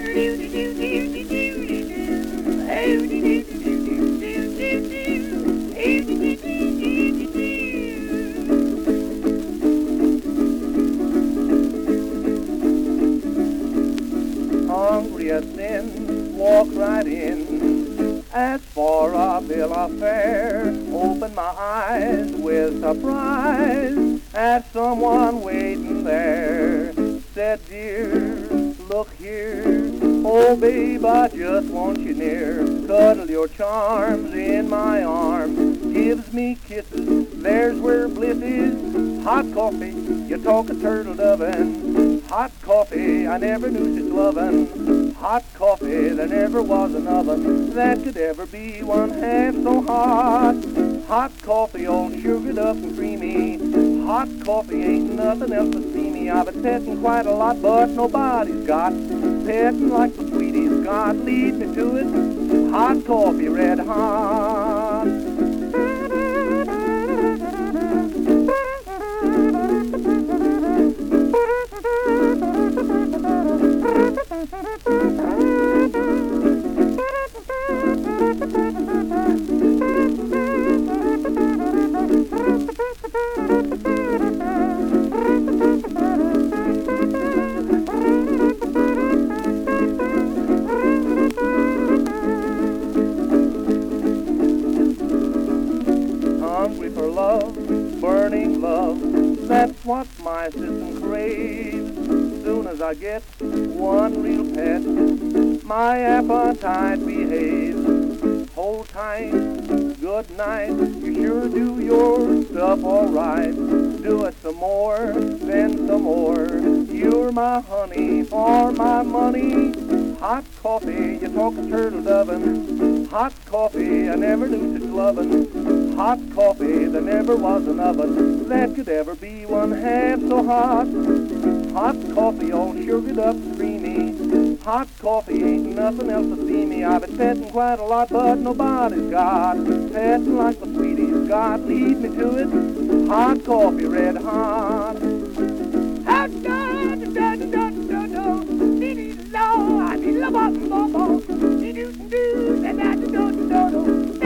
Hungry as sin, walk right in. Ask for a bill of fare. Open my eyes with surprise at someone waiting there. Said, dear, look here. Oh, babe, I just want you near. Cuddle your charms in my arms. Gives me kisses, there's where bliss is. Hot coffee, you talk a turtle dovin'. Hot coffee, I never knew such lovin'. Hot coffee, there never was an oven that could ever be one half so hot. Hot coffee, all sugared up and creamy. Hot coffee ain't nothing else but steamy. I've been petting quite a lot, but nobody's got petting like the sweeties got. Lead me to it. Hot coffee, red hot. Hungry for love, burning love, that's what my system craves. Soon as I get one real pet, my appetite behaves. Hold tight, good night, you sure do your stuff all right. Do it some more, then some more. You're my honey for my money. Hot coffee, you talk a turtle dovin'. Hot coffee, I never knew such lovin'. Hot coffee, there never was an oven that could ever be one half so hot. Hot coffee, all sugared up and creamy. Hot coffee ain't nothing else to see me. I've been petting quite a lot, but nobody's got petting like the sweeties got. Lead me to it. Hot coffee, red hot. Hot da da da da da da. Dee dee low, I need a bottom bobo. Dee doo doo da da da da da.